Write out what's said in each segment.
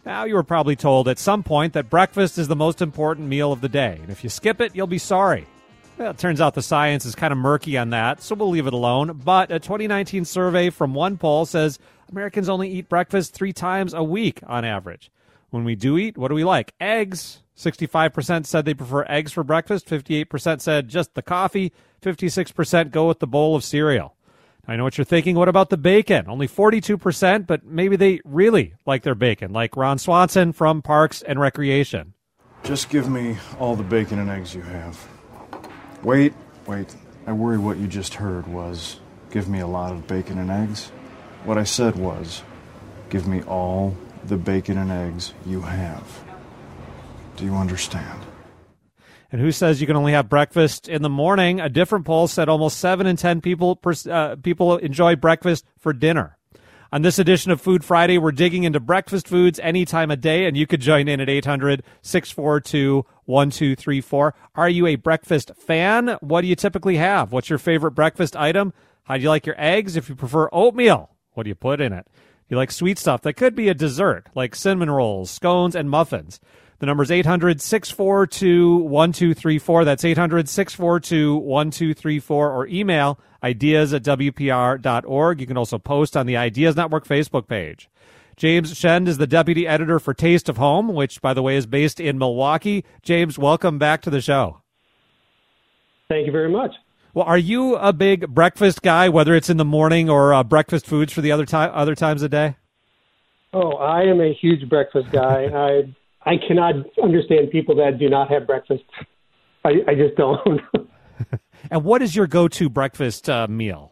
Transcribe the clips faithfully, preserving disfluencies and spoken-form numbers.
Now, you were probably told at some point that breakfast is the most important meal of the day, and if you skip it, you'll be sorry. Well, it turns out the science is kind of murky on that, so we'll leave it alone. But a twenty nineteen survey from OnePoll says Americans only eat breakfast three times a week on average. When we do eat, what do we like? Eggs. sixty-five percent said they prefer eggs for breakfast. fifty-eight percent said just the coffee. fifty-six percent go with the bowl of cereal. I know what you're thinking. What about the bacon? Only forty-two percent, but maybe they really like their bacon, like Ron Swanson from Parks and Recreation. Just give me all the bacon and eggs you have. Wait, wait. I worry what you just heard was, give me a lot of bacon and eggs. What I said was, give me all the bacon and eggs you have. Do you understand? And who says you can only have breakfast in the morning? A different poll said almost seven in ten people uh, people enjoy breakfast for dinner. On this edition of Food Friday, we're digging into breakfast foods any time of day, and you could join in at eight hundred, six four two, one two three four. Are you a breakfast fan? What do you typically have? What's your favorite breakfast item? How do you like your eggs? If you prefer oatmeal, what do you put in it? You like sweet stuff that could be a dessert, like cinnamon rolls, scones, and muffins. The number is eight hundred, six four two, one two three four. That's eight hundred, six four two, one two three four. Or email ideas at w p r dot org. You can also post on the Ideas Network Facebook page. James Shend is the deputy editor for Taste of Home, which, by the way, is based in Milwaukee. James, welcome back to the show. Thank you very much. Well, are you a big breakfast guy, whether it's in the morning or uh, breakfast foods for the other time, other times of day? Oh, I am a huge breakfast guy. I I cannot understand people that do not have breakfast. I, I just don't. And what is your go-to breakfast uh, meal?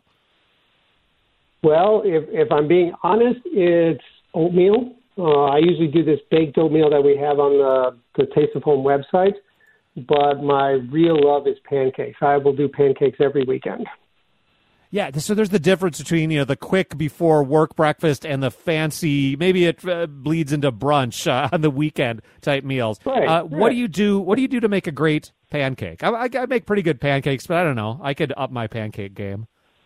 Well, if, if I'm being honest, it's oatmeal. Uh, I usually do this baked oatmeal that we have on the, the Taste of Home website, but my real love is pancakes. I will do pancakes every weekend. Yeah, so there's the difference between, you know, the quick before work breakfast and the fancy, maybe it uh, bleeds into brunch uh, on the weekend type meals. Right, uh, right. What do you do? What do you do to make a great pancake? I, I, I make pretty good pancakes, but I don't know. I could up my pancake game.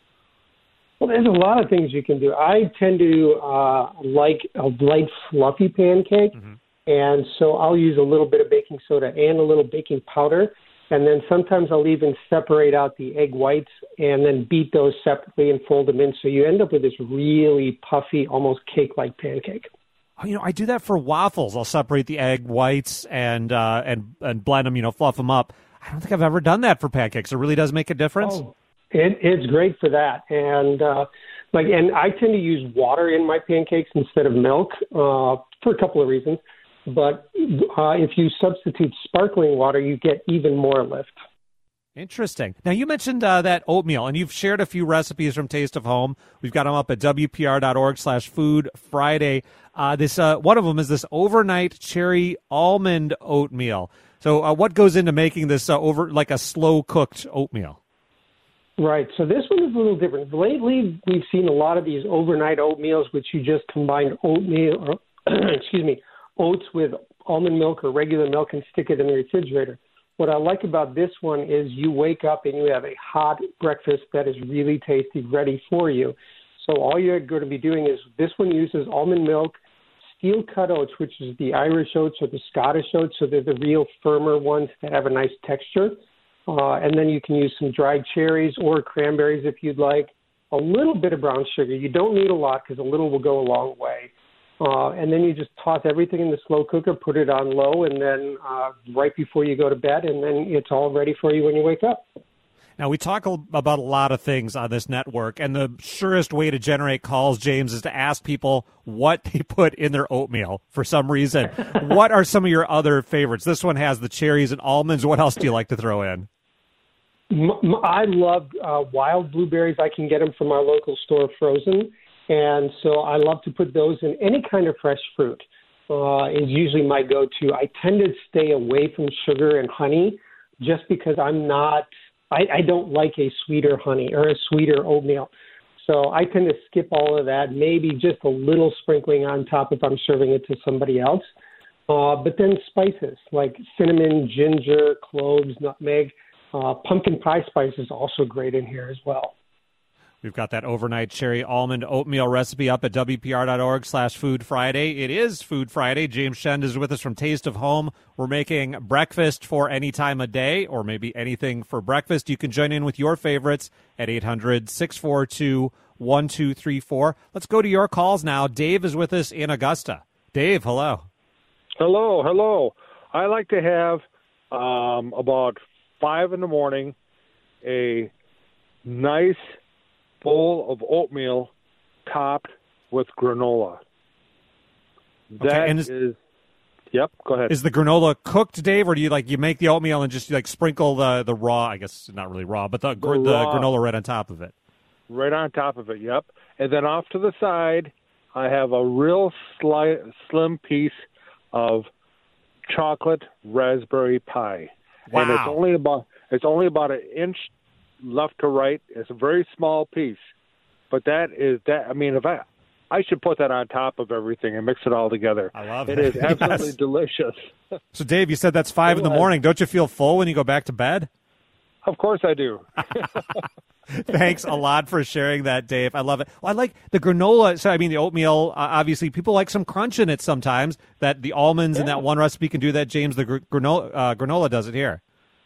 Well, there's a lot of things you can do. I tend to uh, like a light, fluffy pancake, mm-hmm. and so I'll use a little bit of baking soda and a little baking powder. And then sometimes I'll even separate out the egg whites and then beat those separately and fold them in. So you end up with this really puffy, almost cake-like pancake. Oh, you know, I do that for waffles. I'll separate the egg whites and uh, and and blend them, you know, fluff them up. I don't think I've ever done that for pancakes. It really does make a difference. Oh, it, it's great for that. And uh, like, and I tend to use water in my pancakes instead of milk uh, for a couple of reasons. But uh, if you substitute sparkling water, you get even more lift. Interesting. Now, you mentioned uh, that oatmeal, and you've shared a few recipes from Taste of Home. We've got them up at w p r dot org slash food Friday. Uh, this uh, one of them is this overnight cherry almond oatmeal. So uh, what goes into making this uh, over like a slow-cooked oatmeal? Right. So this one is a little different. Lately, we've seen a lot of these overnight oatmeals, which you just combine oatmeal, or, excuse me, oats with almond milk or regular milk and stick it in the refrigerator. What I like about this one is you wake up and you have a hot breakfast that is really tasty, ready for you. So all you're going to be doing is this one uses almond milk, steel cut oats, which is the Irish oats or the Scottish oats, so they're the real firmer ones that have a nice texture. Uh, and then you can use some dried cherries or cranberries if you'd like. A little bit of brown sugar. You don't need a lot because a little will go a long way. Uh, and then you just toss everything in the slow cooker, put it on low, and then uh, right before you go to bed, and then it's all ready for you when you wake up. Now, we talk about a lot of things on this network, and the surest way to generate calls, James, is to ask people what they put in their oatmeal for some reason. What are some of your other favorites? This one has the cherries and almonds. What else do you like to throw in? I love uh, wild blueberries. I can get them from our local store frozen. And so I love to put those in any kind of fresh fruit uh, is usually my go-to. I tend to stay away from sugar and honey just because I'm not, I, I don't like a sweeter honey or a sweeter oatmeal. So I tend to skip all of that, maybe just a little sprinkling on top if I'm serving it to somebody else. Uh, but then spices like cinnamon, ginger, cloves, nutmeg, uh, pumpkin pie spice is also great in here as well. We've got that overnight cherry almond oatmeal recipe up at W P R dot org slash Food Friday. It is Food Friday. James Shend is with us from Taste of Home. We're making breakfast for any time of day or maybe anything for breakfast. You can join in with your favorites at eight hundred, six four two, one two three four. Let's go to your calls now. Dave is with us in Augusta. Dave, hello. Hello, hello. I like to have um, about five in the morning a nice bowl of oatmeal topped with granola. That okay, and is, is, yep, go ahead. Is the granola cooked, Dave, or do you like you make the oatmeal and just like sprinkle the, the raw, I guess not really raw, but the, the, the raw, granola right on top of it? Right on top of it, yep. And then off to the side, I have a real sli- slim piece of chocolate raspberry pie. Wow. And it's only about it's only about an inch left to right. It's a very small piece, but that is that. I mean, if I, I should put that on top of everything and mix it all together. I love it. it. It is absolutely Yes. delicious. So, Dave, you said that's five in the morning. Don't you feel full when you go back to bed? Of course I do. Thanks a lot for sharing that, Dave. I love it. Well, I like the granola. So, I mean, the oatmeal, uh, obviously, people like some crunch in it sometimes. That the almonds yeah. in that one recipe can do that. James, the gr- granola, uh, granola does it here.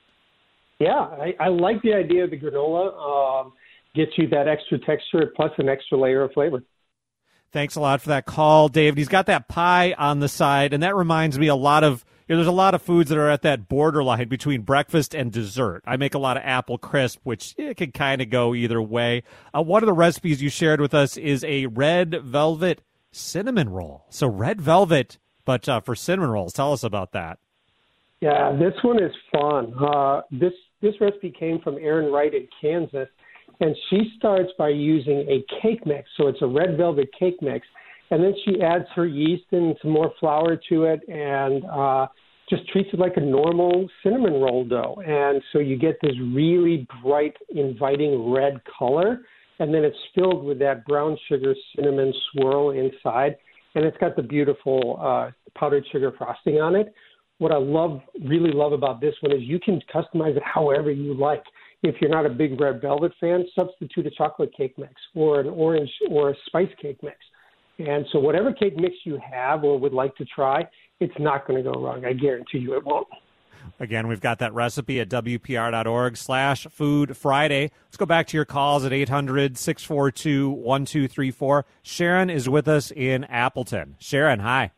Yeah, I, I like the idea of the granola. Um, gets you that extra texture plus an extra layer of flavor. Thanks a lot for that call, David. He's got that pie on the side, and that reminds me a lot of, you know, there's a lot of foods that are at that borderline between breakfast and dessert. I make a lot of apple crisp, which it can kind of go either way. Uh, one of the recipes you shared with us is a red velvet cinnamon roll. So red velvet, but uh, for cinnamon rolls. Tell us about that. Yeah, this one is fun. Uh, this this recipe came from Erin Wright in Kansas, and she starts by using a cake mix. So it's a red velvet cake mix, and then she adds her yeast and some more flour to it, and uh, just treats it like a normal cinnamon roll dough. And so you get this really bright, inviting red color, and then it's filled with that brown sugar cinnamon swirl inside, and it's got the beautiful uh, powdered sugar frosting on it. What I love, really love about this one is you can customize it however you like. If you're not a big red velvet fan, substitute a chocolate cake mix or an orange or a spice cake mix. And so whatever cake mix you have or would like to try, it's not going to go wrong. I guarantee you it won't. Again, we've got that recipe at W P R dot org slash Food Friday. Let's go back to your calls at eight hundred, six four two, one two three four. Sharon is with us in Appleton. Sharon, hi.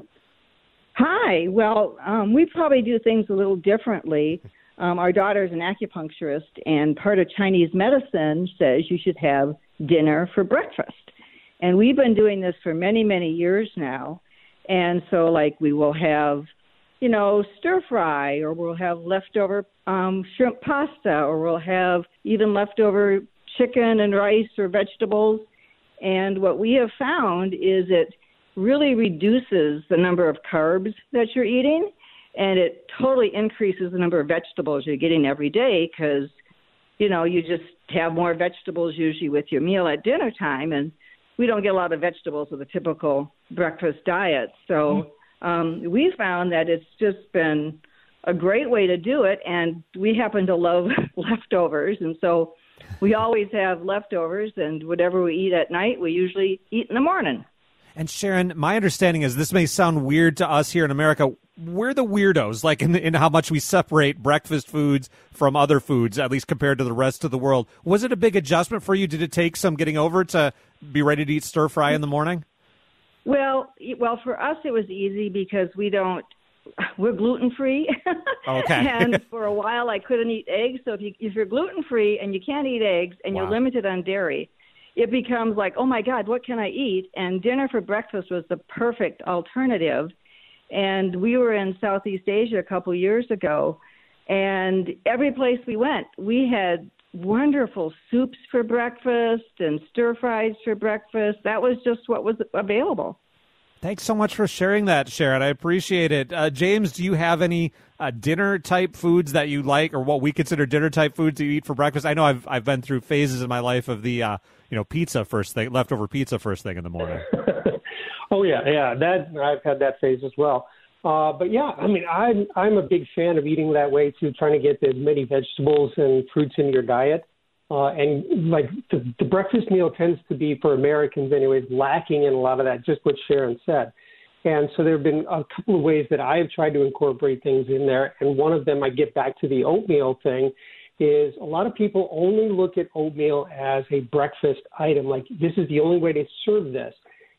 Hi. Well, um, we probably do things a little differently. Um, our daughter's an acupuncturist, and part of Chinese medicine says you should have dinner for breakfast. And we've been doing this for many, many years now. And so, like, we will have, you know, stir fry, or we'll have leftover um, shrimp pasta, or we'll have even leftover chicken and rice or vegetables. And what we have found is it really reduces the number of carbs that you're eating, and it totally increases the number of vegetables you're getting every day because, you know, you just have more vegetables usually with your meal at dinner time, and we don't get a lot of vegetables with a typical breakfast diet. So um, we found that it's just been a great way to do it, and we happen to love leftovers, and so we always have leftovers, and whatever we eat at night, we usually eat in the morning. And Sharon, my understanding is this may sound weird to us here in America. We're the weirdos, like in, in how much we separate breakfast foods from other foods, at least compared to the rest of the world. Was it a big adjustment for you? Did it take some getting over to be ready to eat stir fry in the morning? Well, well, for us it was easy because we don't. We're gluten free. Okay. And for a while I couldn't eat eggs. So if, you, if you're gluten free and you can't eat eggs and Wow. you're limited on dairy, it becomes like, oh, my God, what can I eat? And dinner for breakfast was the perfect alternative. And we were in Southeast Asia a couple years ago, and every place we went, we had wonderful soups for breakfast and stir-fries for breakfast. That was just what was available. Thanks so much for sharing that, Sharon. I appreciate it. Uh, James, do you have any uh, dinner-type foods that you like, or what we consider dinner-type foods that you eat for breakfast? I know I've I've been through phases in my life of the uh, you know pizza first thing, leftover pizza first thing in the morning. Oh yeah, yeah. That I've had that phase as well. Uh, but yeah, I mean, I'm I'm a big fan of eating that way too, trying to get as many vegetables and fruits in your diet. Uh, and like the, the breakfast meal tends to be, for Americans anyways, lacking in a lot of that, just what Sharon said. And so there have been a couple of ways that I have tried to incorporate things in there. And one of them, I get back to the oatmeal thing, is a lot of people only look at oatmeal as a breakfast item. Like, this is the only way to serve this.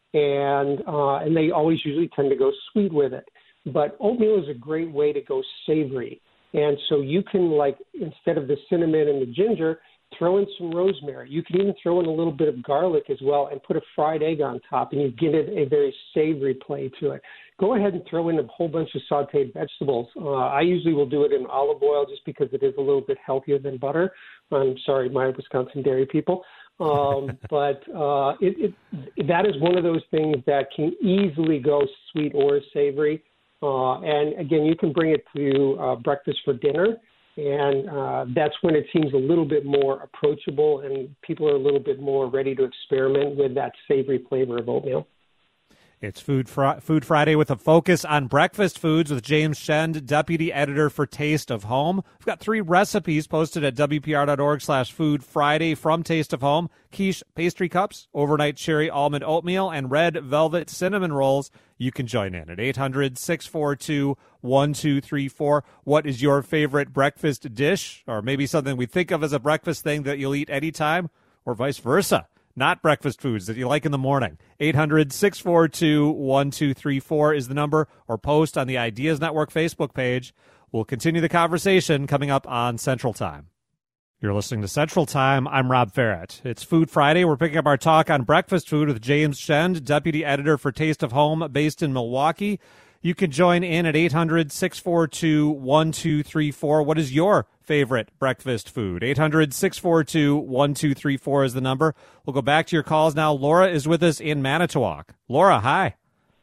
And, uh, and they always usually tend to go sweet with it. But oatmeal is a great way to go savory. And so you can, like, instead of the cinnamon and the ginger, throw in some rosemary. You can even throw in a little bit of garlic as well and put a fried egg on top, and you give it a very savory play to it. Go ahead and throw in a whole bunch of sautéed vegetables. Uh, I usually will do it in olive oil just because it is a little bit healthier than butter. I'm sorry, my Wisconsin dairy people. Um, but uh, it, it, that is one of those things that can easily go sweet or savory. Uh, and, again, you can bring it to uh, breakfast for dinner. And uh, that's when it seems a little bit more approachable and people are a little bit more ready to experiment with that savory flavor of oatmeal. It's Food Fri- Food Friday with a focus on breakfast foods with James Shend, Deputy Editor for Taste of Home. We've got three recipes posted at W P R dot org slash Food Friday from Taste of Home: quiche pastry cups, overnight cherry almond oatmeal, and red velvet cinnamon rolls. You can join in at eight hundred, six four two, one two three four. What is your favorite breakfast dish? Or maybe something we think of as a breakfast thing that you'll eat anytime, or vice versa. Not breakfast foods that you like in the morning. eight hundred, six four two, one two three four is the number, or post on the Ideas Network Facebook page. We'll continue the conversation coming up on Central Time. You're listening to Central Time. I'm Rob Ferret. It's Food Friday. We're picking up our talk on breakfast food with James Shend, Deputy Editor for Taste of Home, based in Milwaukee. You can join in at eight hundred, six four two, one two three four. What is your favorite breakfast food? eight hundred, six four two, one two three four is the number. We'll go back to your calls now. Laura is with us in Manitowoc. Laura, hi.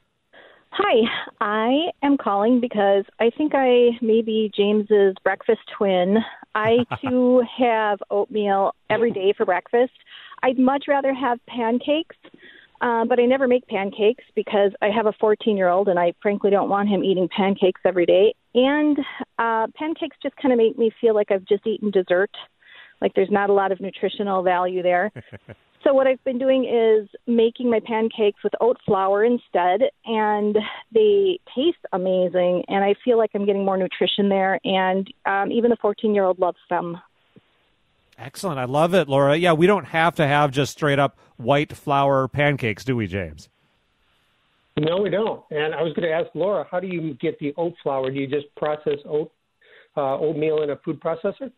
Hi. I am calling because I think I may be James's breakfast twin. I, too, have oatmeal every day for breakfast. I'd much rather have pancakes. Uh, but I never make pancakes because I have a fourteen-year-old, and I frankly don't want him eating pancakes every day. And uh, pancakes just kind of make me feel like I've just eaten dessert, like there's not a lot of nutritional value there. So what I've been doing is making my pancakes with oat flour instead, and they taste amazing, and I feel like I'm getting more nutrition there, and um, even the fourteen-year-old loves them. Excellent. I love it, Laura. Yeah, we don't have to have just straight up white flour pancakes, do we, James? No, we don't. And I was going to ask Laura, how do you get the oat flour? Do you just process oat uh, oatmeal in a food processor?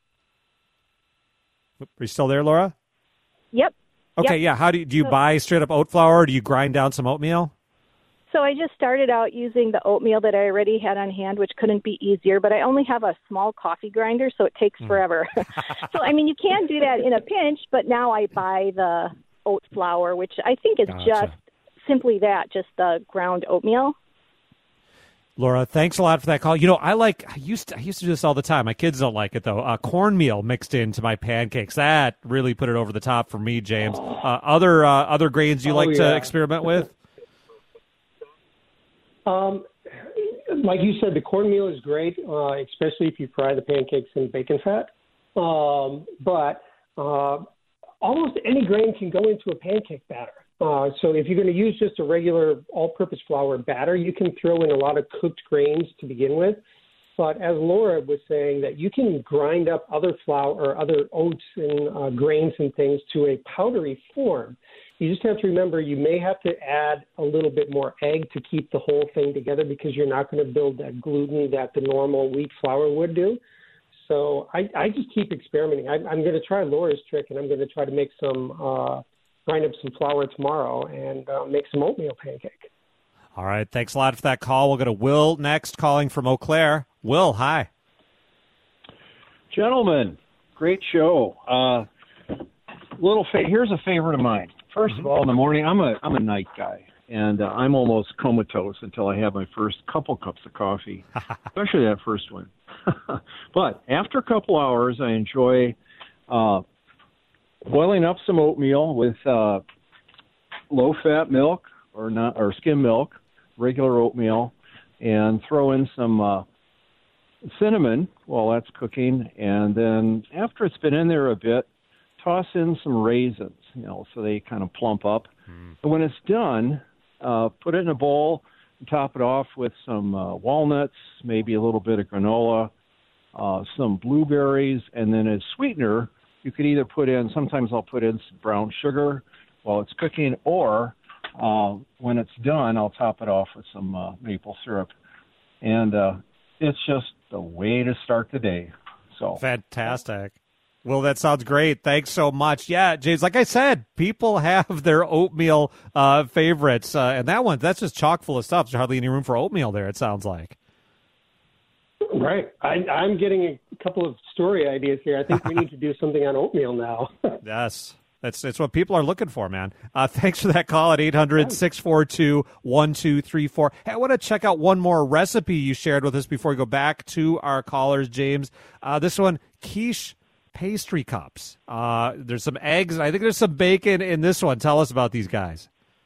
Are you still there, Laura? Yep. Okay, yep. yeah. How do you, do you buy straight up oat flour, or do you grind down some oatmeal? So I just started out using the oatmeal that I already had on hand, which couldn't be easier, but I only have a small coffee grinder, so it takes forever. So, I mean, you can do that in a pinch, but now I buy the oat flour, which I think is Gotcha. just simply that, just the ground oatmeal. Laura, thanks a lot for that call. You know, I like, I used to, I used to do this all the time. My kids don't like it, though. Uh, cornmeal mixed into my pancakes. That really put it over the top for me, James. Uh, other, uh, other grains you Oh, like yeah. to experiment with? Um, like you said, the cornmeal is great, uh, especially if you fry the pancakes in bacon fat. Um, but uh, almost any grain can go into a pancake batter. Uh, so if you're going to use just a regular all-purpose flour batter, you can throw in a lot of cooked grains to begin with. But as Laura was saying, that you can grind up other flour or other oats and uh, grains and things to a powdery form. You just have to remember you may have to add a little bit more egg to keep the whole thing together because you're not going to build that gluten that the normal wheat flour would do. So I, I just keep experimenting. I, I'm going to try Laura's trick, and I'm going to try to make some, uh, grind up some flour tomorrow and uh, make some oatmeal pancake. All right. Thanks a lot for that call. We'll go to Will next, calling from Eau Claire. Will, hi. Gentlemen, great show. Uh, little fa- here's a favorite of mine. First of all, in the morning, I'm a I'm a night guy, and uh, I'm almost comatose until I have my first couple cups of coffee, especially that first one. But after a couple hours, I enjoy uh, boiling up some oatmeal with uh, low-fat milk or not or skim milk, regular oatmeal, and throw in some uh, cinnamon while that's cooking. And then after it's been in there a bit, toss in some raisins, you know, so they kind of plump up. Mm. And when it's done, uh, put it in a bowl and top it off with some uh, walnuts, maybe a little bit of granola, uh, some blueberries, and then as sweetener, you could either put in, sometimes I'll put in some brown sugar while it's cooking, or uh, when it's done, I'll top it off with some uh, maple syrup. And uh, it's just the way to start the day. So fantastic. Well, that sounds great. Thanks so much. Yeah, James, like I said, people have their oatmeal uh, favorites. Uh, and that one, that's just chock full of stuff. There's hardly any room for oatmeal there, it sounds like. Right. I, I'm getting a couple of story ideas here. I think we need to do something on oatmeal now. Yes. That's that's what people are looking for, man. Uh, thanks for that call at eight hundred, six four two, one two three four. Hey, I want to check out one more recipe you shared with us before we go back to our callers, James. Uh, this one, quiche pastry cups. Uh, there's some eggs. I think there's some bacon in this one. Tell us about these guys.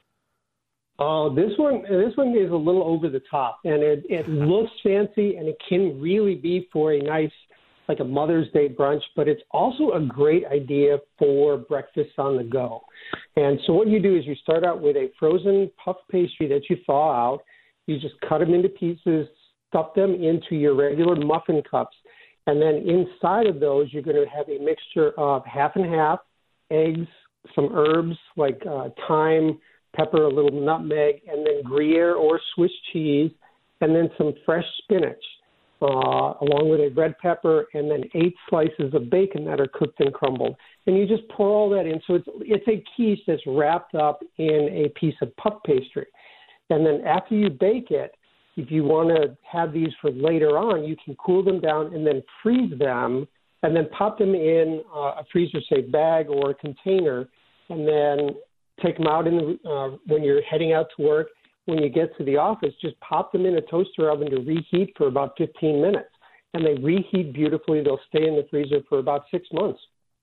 Oh, uh, this one this one is a little over the top, and it, it looks fancy, and it can really be for a nice, like a Mother's Day brunch, but it's also a great idea for breakfast on the go. And so what you do is you start out with a frozen puff pastry that you thaw out. You just cut them into pieces, stuff them into your regular muffin cups, and then inside of those you're going to have a mixture of half and half, eggs, some herbs like uh, thyme, pepper, a little nutmeg, and then Gruyere or Swiss cheese, and then some fresh spinach. Uh, along with a red pepper, and then eight slices of bacon that are cooked and crumbled. And you just pour all that in. So it's it's a quiche that's wrapped up in a piece of puff pastry. And then after you bake it, if you want to have these for later on, you can cool them down and then freeze them, and then pop them in uh, a freezer-safe bag or a container, and then take them out in the, uh, when you're heading out to work. When you get to the office, just pop them in a toaster oven to reheat for about fifteen minutes. And they reheat beautifully. They'll stay in the freezer for about six months.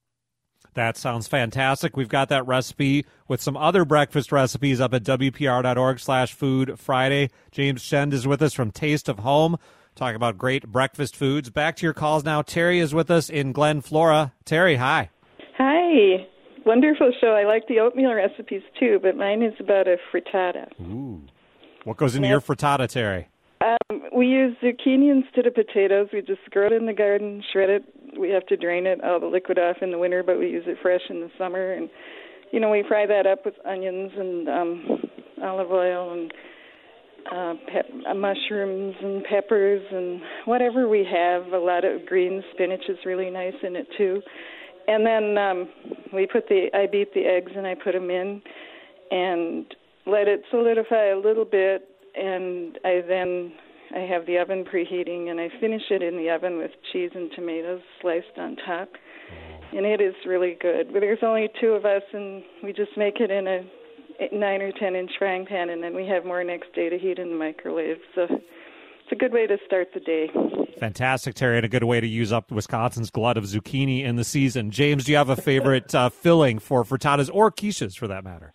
That sounds fantastic. We've got that recipe with some other breakfast recipes up at W P R dot org slash food Friday. James Shend is with us from Taste of Home, talking about great breakfast foods. Back to your calls now. Terry is with us in Glen Flora. Terry, hi. Hi. Wonderful show. I like the oatmeal recipes, too, but mine is about a frittata. Ooh. What goes into yep. your frittata, Terry? Um, we use zucchini instead of potatoes. We just grow it in the garden, shred it. We have to drain it, all the liquid off in the winter, but we use it fresh in the summer. And, you know, we fry that up with onions and um, olive oil and uh, pep- uh, mushrooms and peppers and whatever we have. A lot of green spinach is really nice in it, too. And then um, we put the, I beat the eggs and I put them in and let it solidify a little bit. And I then, I have the oven preheating and I finish it in the oven with cheese and tomatoes sliced on top. And it is really good. But there's only two of us and we just make it in a nine or ten inch frying pan and then we have more next day to heat in the microwave. So it's a good way to start the day. Fantastic, Terry, and a good way to use up Wisconsin's glut of zucchini in the season. James, do you have a favorite uh, filling for frittatas or quiches, for that matter?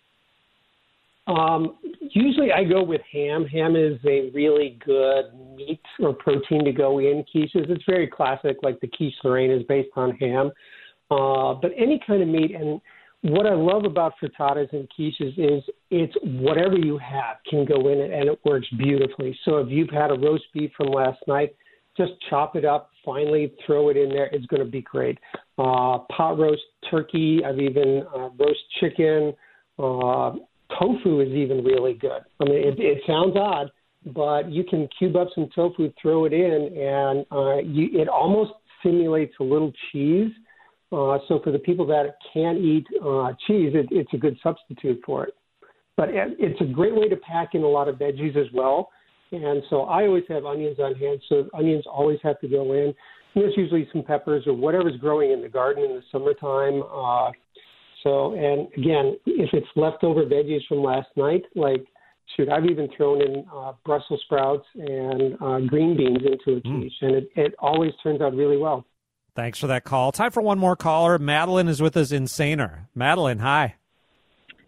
Um, usually I go with ham. Ham is a really good meat or protein to go in quiches. It's very classic, like the quiche Lorraine is based on ham. Uh, but any kind of meat, and what I love about frittatas and quiches is it's whatever you have can go in it, and it works beautifully. So if you've had a roast beef from last night, just chop it up, finally throw it in there. It's going to be great. Uh, pot roast turkey. I've even uh, roast chicken. Uh, tofu is even really good. I mean, it, it sounds odd, but you can cube up some tofu, throw it in, and uh, you, it almost simulates a little cheese. Uh, so for the people that can't eat uh, cheese, it, it's a good substitute for it. But it, it's a great way to pack in a lot of veggies as well. And so I always have onions on hand, so onions always have to go in. And there's usually some peppers or whatever's growing in the garden in the summertime. Uh, so, and again, if it's leftover veggies from last night, like, shoot, I've even thrown in uh, Brussels sprouts and uh, green beans into a quiche, mm. and it, it always turns out really well. Thanks for that call. Time for one more caller. Madeline is with us in Sainer. Madeline, hi.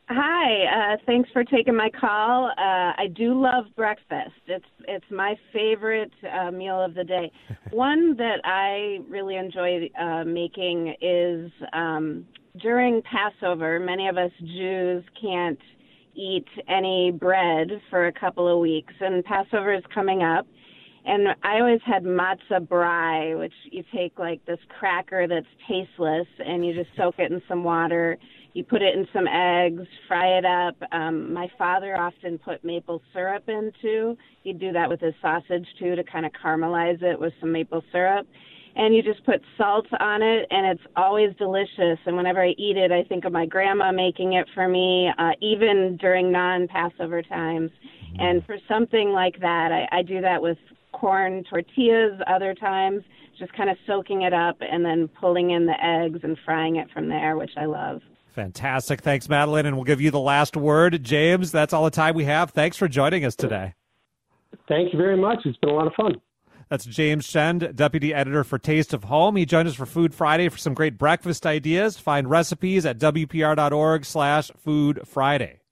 Hi, uh, thanks for taking my call. Uh, I do love breakfast. It's it's my favorite uh, meal of the day. One that I really enjoy uh, making is um, during Passover. Many of us Jews can't eat any bread for a couple of weeks, and Passover is coming up. And I always had matzah brai, which you take like this cracker that's tasteless, and you just soak it in some water. You put it in some eggs, fry it up. Um, my father often put maple syrup in, too. He'd do that with his sausage, too, to kind of caramelize it with some maple syrup. And you just put salt on it, and it's always delicious. And whenever I eat it, I think of my grandma making it for me, uh, even during non-Passover times. Mm-hmm. And for something like that, I, I do that with corn tortillas other times, just kind of soaking it up and then pulling in the eggs and frying it from there, which I love. Fantastic. Thanks, Madeline. And we'll give you the last word. James, that's all the time we have. Thanks for joining us today. Thank you very much. It's been a lot of fun. That's James Shend, Deputy Editor for Taste of Home. He joined us for Food Friday for some great breakfast ideas. Find recipes at W P R dot org slash Food Friday.